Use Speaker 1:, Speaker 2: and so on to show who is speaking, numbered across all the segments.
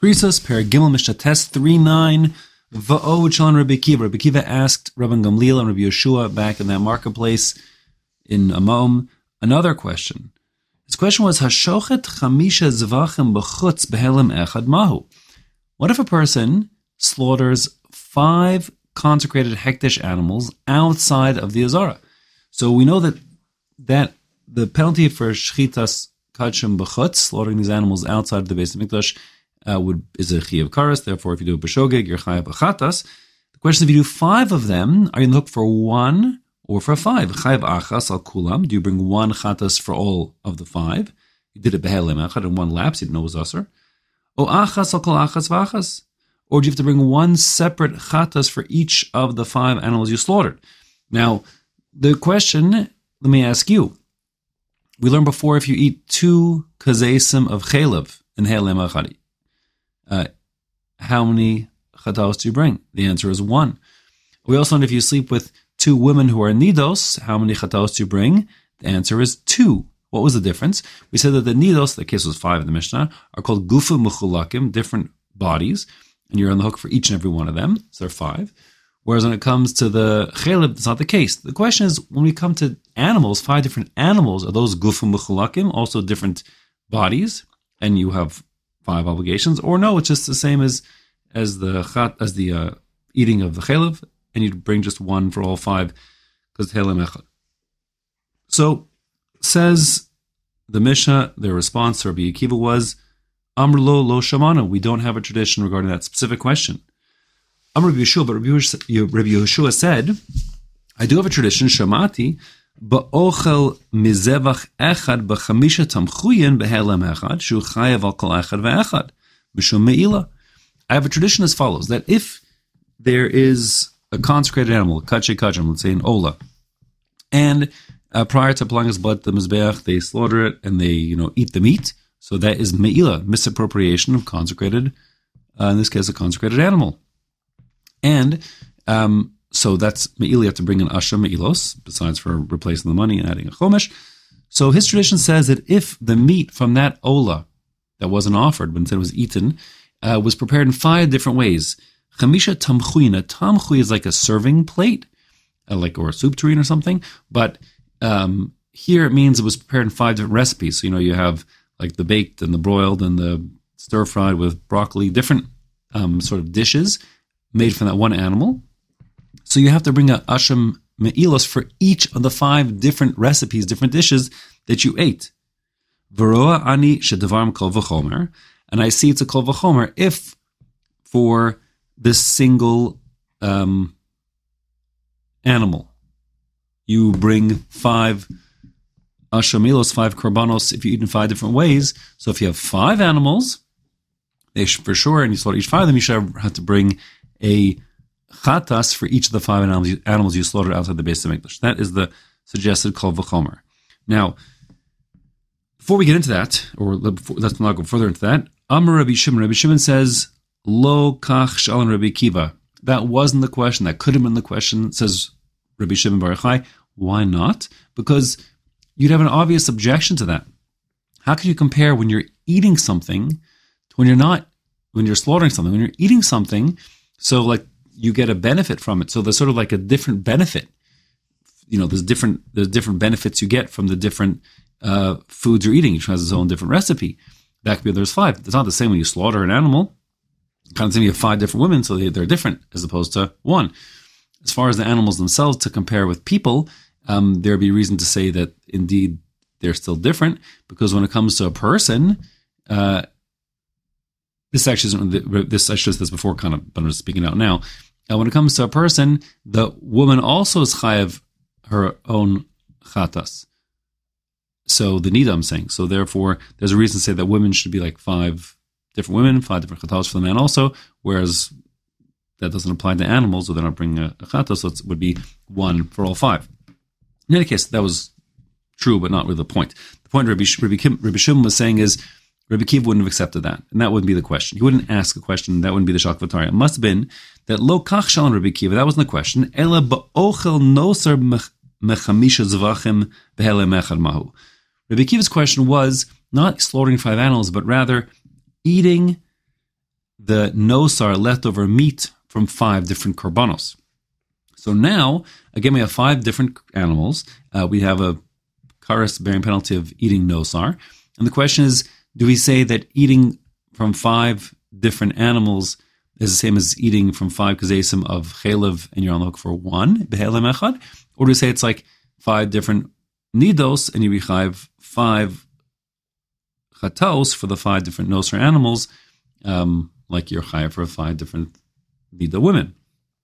Speaker 1: Krisos, Paragimel Mishtates 3:9. Va'o Chalon Rabbi Akiva. Rabbi Akiva asked Rabban Gamliel and Rabbi Yeshua back in that marketplace in Amom another question. His question was, Hashochet Chamisha Zvachim B'chutz Behelim Echad Mahu. What if a person slaughters 5 consecrated hektish animals outside of the Azara? So we know that the penalty for Shchitas Kachim B'chutz, slaughtering these animals outside of the Beis Hamikdash, is a Chiyav Karas. Therefore, if you do a B'shogeg, you're Chayav Achatas. The question is, if you do 5 of them, are you on the hook for 1 or for 5? Chayav Achas al Kulam. Do you bring 1 Chatas for all of the 5? You did it Behelem Echad in 1 lapse. You didn't know it was Asr. O Achas al Kol Achas V'Achas. Or do you have to bring 1 separate Chatas for each of the 5 animals you slaughtered? Now, the question, let me ask you. We learned before, if you eat 2 kazesim of chalev in Helem Echadi, how many chatos do you bring? The answer is 1. We also know if you sleep with 2 women who are nidos, how many chatos do you bring? The answer is 2. What was the difference? We said that the nidos, the case was 5 in the Mishnah, are called gufa muchulakim, different bodies, and you're on the hook for each and every one of them. So they're 5. Whereas when it comes to the chalev, that's not the case. The question is, when we come to animals, 5 different animals, are those gufa muchulakim, also different bodies, and you have 5 obligations, or no, it's just the same as the eating of the chalev, and you bring just 1 for all 5 because helem echad. So says the Mishnah, their response to Rabbi Akiva was, Amr lo shamana. We don't have a tradition regarding that specific question. Amr Rabbi Yeshua, but Rabbi Yeshua said, I do have a tradition, shamati, ba'ochel mizevach echad b'chamisha tamchuyin behelem echad shu chayav al kol echad ve'echad b'shum me'ila. I have a tradition as follows, that if there is a consecrated animal, a kache kachim, let's say an ola, and prior to applying his blood to the mizbeach, they slaughter it and they eat the meat, so that is me'ila, misappropriation of consecrated, in this case a consecrated animal. And so that's me'il, you have to bring an asha me'ilos, besides for replacing the money and adding a chomesh. So his tradition says that if the meat from that ola that wasn't offered, but instead was eaten, was prepared in 5 different ways. Chamisha tamchuyin. A tamchuy is like a serving plate, or a soup tureen or something. But here it means it was prepared in 5 different recipes. So, you have like the baked and the broiled and the stir-fried with broccoli, different sort of dishes made from that one animal. So you have to bring a asham me'ilos for each of the 5 different recipes, different dishes that you ate. Veroa ani shedavarm kol v'chomer. And I see it's a kol v'chomer if for this single animal you bring 5 ashamilos, 5 korbanos, if you eat in 5 different ways. So if you have 5 animals, they should, for sure, and you slaughter each 5 of them, you should have to bring a chatas for each of the 5 animals you slaughtered outside the Beis Hamikdash. That is the suggested kol v'chomer. Now, before we get into that, or let's not go further into that, Amar Rabbi Shimon. Rabbi Shimon says, Lo kach shalom Rabbi Akiva. That wasn't the question. That could have been the question, says Rabbi Shimon Bar Yochai. Why not? Because you'd have an obvious objection to that. How can you compare when you're eating something to when you're slaughtering something? When you're eating something, so like you get a benefit from it. So there's sort of like a different benefit. There's different benefits you get from the different foods you're eating. Each has its own different recipe. That could be, there's 5. It's not the same when you slaughter an animal. Kind of same, you have 5 different women, so they're different as opposed to 1. As far as the animals themselves to compare with people, there'd be reason to say that indeed they're still different, because when it comes to a person, this actually isn't, this I should have said this before, kind of, but I'm just speaking out now. When it comes to a person, the woman also is chayav her own chatas. So the nida, I'm saying. So therefore, there's a reason to say that women should be like 5 different women, 5 different chatas for the man also, whereas that doesn't apply to animals, so they're not bringing a chatas, so it would be 1 for all 5. In any case, that was true, but not really the point. The point Rabbi Shimon was saying is, Rabbi Akiva wouldn't have accepted that, and that wouldn't be the question. He wouldn't ask a question, that wouldn't be the shakvatari. It must have been that lo kach shalom Rabbi Akiva, that wasn't the question, ela ba'ochel noser mechamisha zvachim behelem echad mahu. Rabbi Akiva's question was not slaughtering 5 animals, but rather eating the nosar, leftover meat from 5 different korbanos. So now, again, we have 5 different animals. We have a karas bearing penalty of eating nosar. And the question is, do we say that eating from 5 different animals is the same as eating from 5 kazesim of chelev and you're on the hook for 1, behelem echad? Or do we say it's like 5 different nidos and you rechayiv 5 chatos for the 5 different nosar animals, like you're chayiv for 5 different nida women?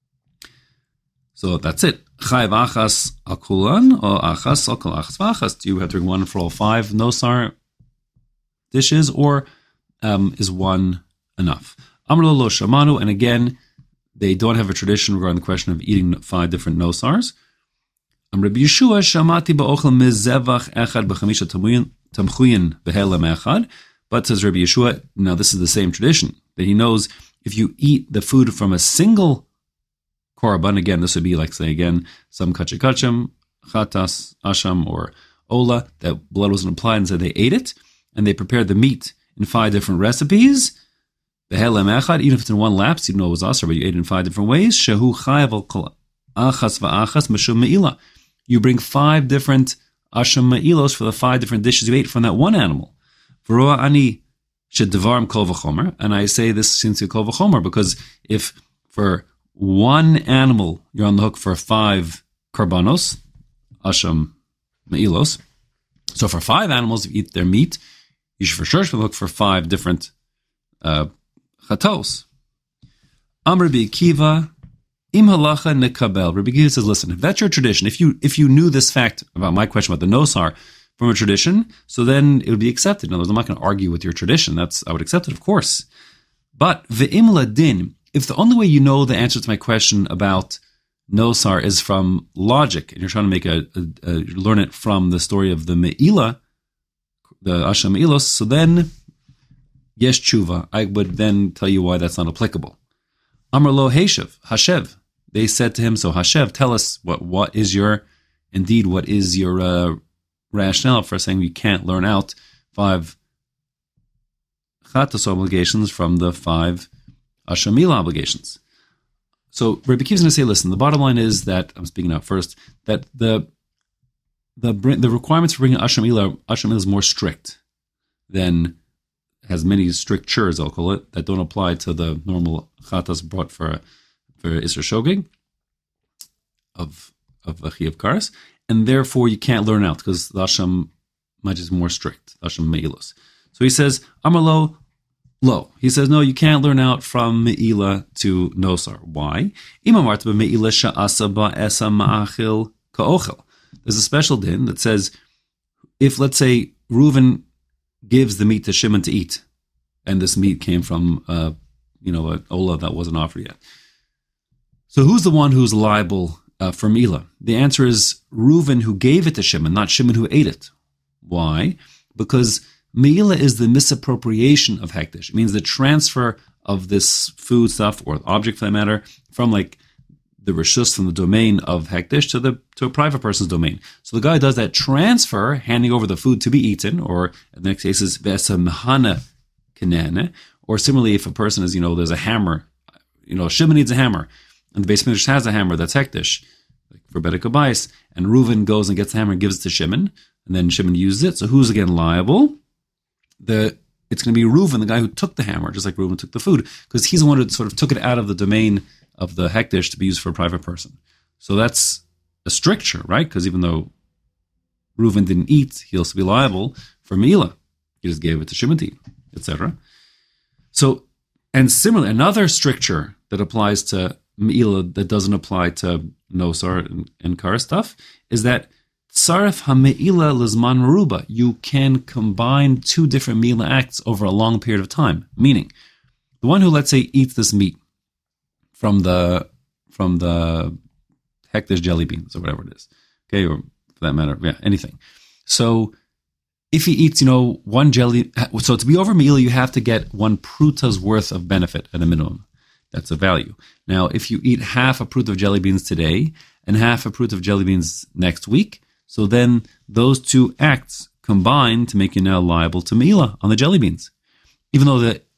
Speaker 1: So that's it. Chayiv achas al kulan or achas al kol achas v'achas. Do you have to bring one for all 5 nosar dishes, or is one enough? Amar lo shamanu, and again, they don't have a tradition regarding the question of eating 5 different nosars. Rabbi Yeshua shamati ba'ochel mizevach echad b'chamisha tamchuyin behelem echad. But says Rabbi Yeshua, now this is the same tradition, that he knows if you eat the food from a single korban, again, this would be like, say again, some kachikachim, chatas, asham, or ola, that blood wasn't applied, and so they ate it, and they prepared the meat in 5 different recipes. Behelem echad, even if it's in one lapse, you know it was asr, but you ate it in 5 different ways. Shehu chayav al kol achas va'achas mashum me'ilah. You bring 5 different asham me'ilos for the 5 different dishes you ate from that one animal. V'roa ani shedevarim kol v'chomer, and I say this since you kol v'chomer, because if for one animal you're on the hook for 5 korbanos, asham me'ilos, so for 5 animals you eat their meat, you should for sure be on the hook for 5 different chatos. Amr Rabbi Akiva, im halacha nekabel. Rabbi Akiva says, listen, if that's your tradition, if you knew this fact about my question about the nosar from a tradition, so then it would be accepted. In other words, I'm not going to argue with your tradition. I would accept it, of course. But ve'im ladin, if the only way you know the answer to my question about nosar is from logic, and you're trying to learn it from the story of the me'ilah, the asham me'ilos, so then yes, tshuva, I would then tell you why that's not applicable. Amar lo hashev. They said to him, so hashev, tell us what is your rationale for saying we can't learn out 5 chatos obligations from the 5 ashamila obligations. So Rabbi Akiva is going to say, listen, the bottom line is that, I'm speaking out first, that the requirements for bringing ashamila is more strict than, has many strictures, I'll call it, that don't apply to the normal chatas brought for Isra Shogeg of Achi of Karas, and therefore you can't learn out because the Asham Maj is more strict, Asham Me'ilos. So he says, Amar lo. He says, no, you can't learn out from Me'ilah to Nosar. Why? Imamarta Me'ilah sha'asa ba'esa ma'achil ka'ochel. There's a special din that says, if, let's say, Reuven gives the meat to Shimon to eat, and this meat came from, an olah that wasn't offered yet. So who's the one who's liable for Me'ilah? The answer is Reuven, who gave it to Shimon, not Shimon who ate it. Why? Because Me'ilah is the misappropriation of Hekdesh. It means the transfer of this food stuff, or object for that matter, from like the reshus, from the domain of Hekdesh to a private person's domain. So the guy does that transfer, handing over the food to be eaten, or in the next case is Vesa Mehana Kenene, or similarly if a person is, there's a hammer, Shimon needs a hammer, and the Beis Midrash has a hammer that's Hekdesh, like for Bedek Abayis, and Reuven goes and gets the hammer and gives it to Shimon, and then Shimon uses it. So who's again liable? It's going to be Reuven, the guy who took the hammer, just like Reuven took the food, because he's the one who sort of took it out of the domain of the Hekdesh to be used for a private person. So that's a stricture, right? Because even though Reuven didn't eat, he'll also be liable for Me'ilah. He just gave it to Shimon to eat, etc. So, and similarly, another stricture that applies to Me'ilah that doesn't apply to Nosar and Kara stuff is that Saref HaMe'ilah Lizman Meruba, you can combine 2 different Me'ilah acts over a long period of time. Meaning, the one who, let's say, eats this meat from the Hekdesh jelly beans or whatever it is, okay, or for that matter, anything. So if he eats, one jelly, so to be over Me'ilah, you have to get 1 pruta's worth of benefit at a minimum. That's a value. Now, if you eat half a prut of jelly beans today and half a prut of jelly beans next week, so then those 2 acts combine to make you now liable to Me'ilah on the jelly beans. Even though the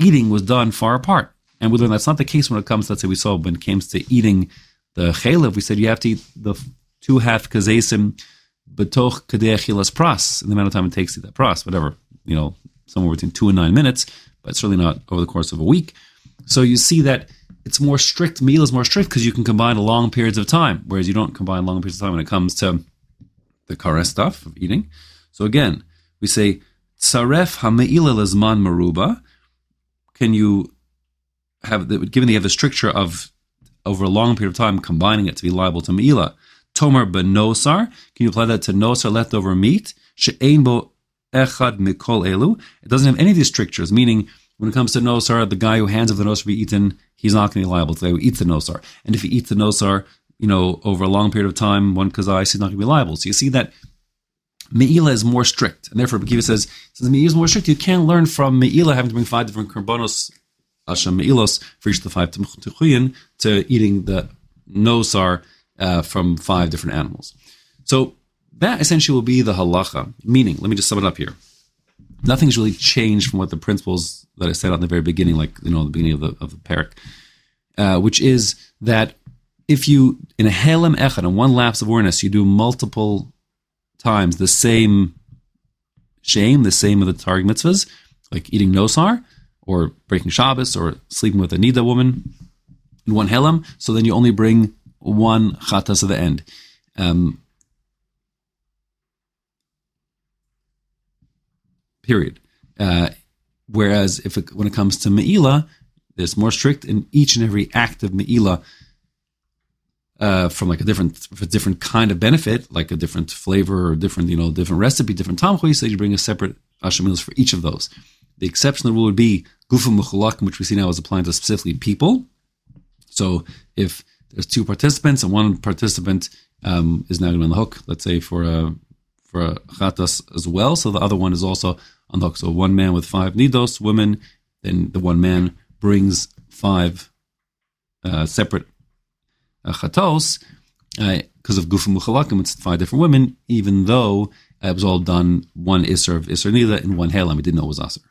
Speaker 1: eating was done far apart. And we learned that's not the case when it comes, let's say we saw when it comes to eating the chaylev, we said you have to eat the 2.5 kazesim betoch kadei achilas pras, in the amount of time it takes to eat that pras, whatever, somewhere between 2 and 9 minutes, but certainly not over the course of a week. So you see that it's more strict, meal is more strict because you can combine long periods of time, whereas you don't combine long periods of time when it comes to the kares stuff of eating. So again, we say, tzaref ha'me'ila lezman maruba, can you have, given that you have the stricture of over a long period of time, combining it to be liable to me'ila, Tomer benosar, can you apply that to nosar, leftover meat? She'ein bo echad mikol elu. It doesn't have any of these strictures, meaning when it comes to nosar, the guy who hands over the nosar to be eaten, he's not going to be liable to the guy who eats the nosar. And if he eats the nosar, over a long period of time, one kazais, he's not going to be liable. So you see that me'ila is more strict. And therefore, Bekiva says, since me'ila is more strict, you can't learn from me'ila having to bring 5 different karbonos, asham me'ilos, for each of the 5 techuyin, to eating the nosar from 5 different animals. So that essentially will be the halacha. Meaning, let me just sum it up here. Nothing's really changed from what the principles that I set out in the very beginning, like the beginning of the parak, which is that if you, in a helem echad, in one lapse of awareness, you do multiple times the same shame, the same of the targum mitzvahs, like eating nosar, or breaking Shabbos, or sleeping with a nida woman in one helem, so then you only bring 1 chatas at the end. Period. Whereas when it comes to me'ila, it's more strict in each and every act of me'ila, from like a different kind of benefit, like a different flavor or different recipe, different tamchui, so you bring a separate ashamilos for each of those. The exception to the rule would be gufim muchalakim, which we see now is applying to specifically people. So if there's 2 participants and one participant is now going to be on the hook, let's say for a chatas as well, so the other one is also on the hook. So one man with 5 nidos, women, then the one man brings 5 separate chatos, because of gufim muchalakim, it's 5 different women, even though it was all done one isser of isser nida in one helam. We didn't know it was aser.